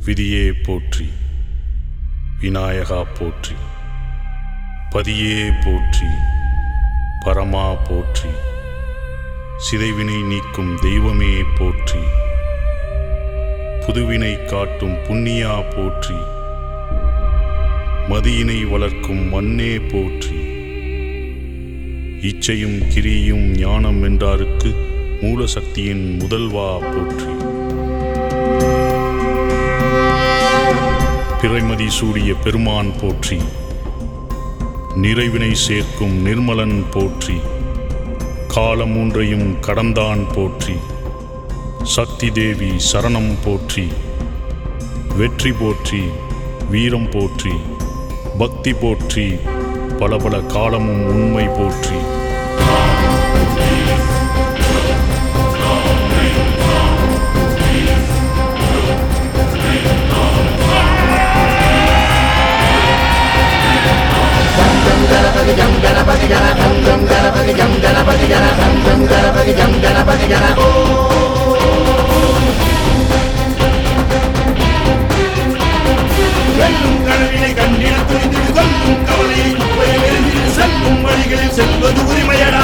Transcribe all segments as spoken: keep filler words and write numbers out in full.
விதியே போற்றி, விநாயகா போற்றி, பதியே போற்றி, பரமா போற்றி, சிதைவினை நீக்கும் தெய்வமே போற்றி, புதுவினை காட்டும் புண்ணியா போற்றி, மதியினை வளர்க்கும் மண்ணே போற்றி, இச்சையும் கிரியும் ஞானம் வென்றாருக்கு மூலசக்தியின் முதல்வா போற்றி, பிறைமதி சூடிய பெருமான் போற்றி, நிறைவினை சேர்க்கும் நிர்மலன் போற்றி, காலம் மூன்றையும் கடந்தான் போற்றி, சக்தி தேவி சரணம் போற்றி, வெற்றி போற்றி, வீரம் போற்றி, பக்தி போற்றி, பல பல காலமும் உண்மை போற்றி. Ganapati Gam Ganapati Gana Gam Gam Ganapati Gam Ganapati Gana Gam Gam Ganapati Gam Ganapati Gana வெல்லும் கனவினை கண்டிட துணிந்திடு கொல்லும் கவலையை குப்பையில் எரிந்திடு செல்லும் வழிகளில் செல்வது உரிமையடா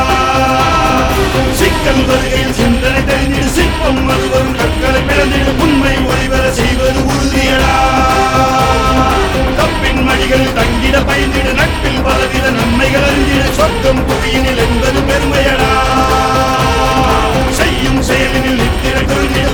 சிக்கல் வருகையில் சிந்தனை தெரிந்திடு சிற்பம் அது வரும் கற்களை பிறந்திடு உண்மை ஒளிவர செய்வது உறுதியடா தப்பின் மடிகளில் தங்கிட பயந்திட நட்பில் பலவித நன்மைகள் அறிந்திட சொர்க்கம் புவியினில் என்பது பெருமையடா செய்யும் செயலினில் நித்திர கொள்கிட